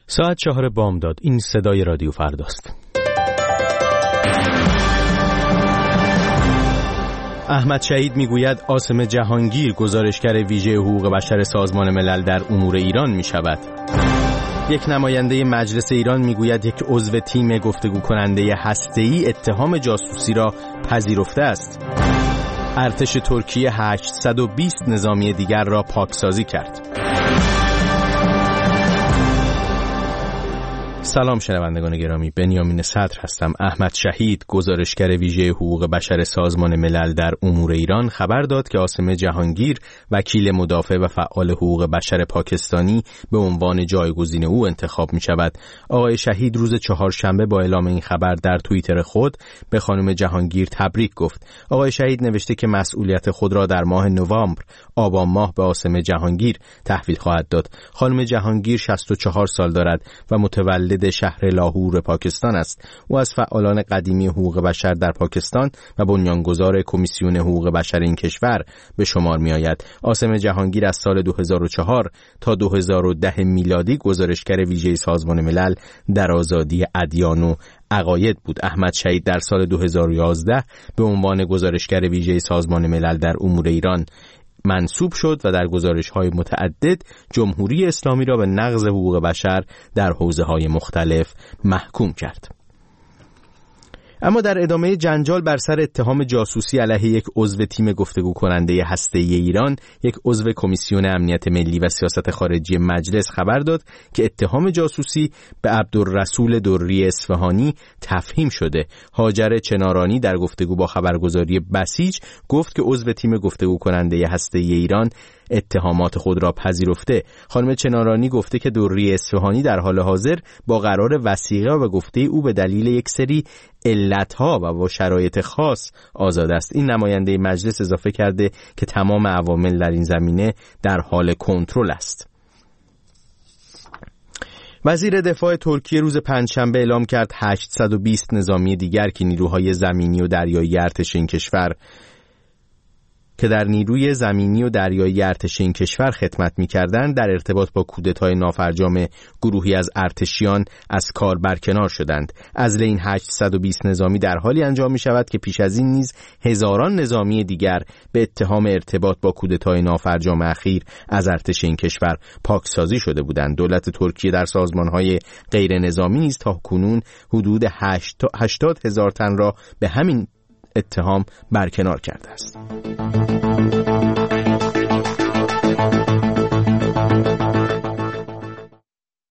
ساعت 4 بامداد. این صدای رادیو فرداست. احمد شهید میگوید عاصم جهانگیر گزارشگر ویژه حقوق بشر سازمان ملل در امور ایران می شود. یک نماینده مجلس ایران میگوید یک عضو تیم گفتگو کننده هسته‌ای اتهام جاسوسی را پذیرفته است. ارتش ترکیه 820 نظامی دیگر را پاکسازی کرد. سلام شنوندگان گرامی، بنیامین صدر هستم. احمد شهید گزارشگر ویژه حقوق بشر سازمان ملل در امور ایران خبر داد که عاصم جهانگیر وکیل مدافع و فعال حقوق بشر پاکستانی به عنوان جایگزین او انتخاب می شود. آقای شهید روز چهارشنبه با اعلام این خبر در توییتر خود به خانم جهانگیر تبریک گفت. آقای شهید نوشته که مسئولیت خود را در ماه نوامبر آبان ماه به عاصم جهانگیر تحویل خواهد داد. خانم جهانگیر 64 سال دارد و متولد شهر لاهور پاکستان است. او از فعالان قدیمی حقوق بشر در پاکستان و بنیانگذار کمیسیون حقوق بشر این کشور به شمار می آید. عاصم جهانگیر از سال 2004 تا 2010 میلادی گزارشگر ویژه سازمان ملل در آزادی ادیان و عقاید بود. احمد شهید در سال 2011 به عنوان گزارشگر ویژه سازمان ملل در امور ایران منصوب شد و در گزارش‌های متعدد جمهوری اسلامی را به نقض حقوق بشر در حوزه‌های مختلف محکوم کرد. اما در ادامه جنجال بر سر اتهام جاسوسی علیه یک عضو تیم گفتگو کننده هسته‌ای ایران، یک عضو کمیسیون امنیت ملی و سیاست خارجی مجلس خبر داد که اتهام جاسوسی به عبدالرسول دری اصفهانی تفهیم شده. هاجر چنارانی در گفتگو با خبرگزاری بسیج گفت که عضو تیم گفتگو کننده هسته‌ای ایران اتهامات خود را پذیرفته. خانم چنارانی گفته که دری اصفهانی در حال حاضر با قرار وثیقه و گفته او به دلیل یک سری علتها و با شرایط خاص آزاد است. این نماینده مجلس اضافه کرده که تمام عوامل در این زمینه در حال کنترل است. وزیر دفاع ترکیه روز پنجشنبه اعلام کرد 820 نظامی دیگر که نیروهای زمینی و دریایی ارتش این کشور در نیروی زمینی و دریایی ارتش این کشور خدمت می‌کردند در ارتباط با کودتای نافرجام گروهی از ارتشیان از کار برکنار شدند. عزل این 820 نظامی در حالی انجام می‌شود که پیش از این نیز هزاران نظامی دیگر به اتهام ارتباط با کودتای نافرجام اخیر از ارتش این کشور پاکسازی شده بودند. دولت ترکیه در سازمان‌های غیر نظامی نیز تاکنون حدود 80,000 تن را به همین اتهام برکنار کرده است.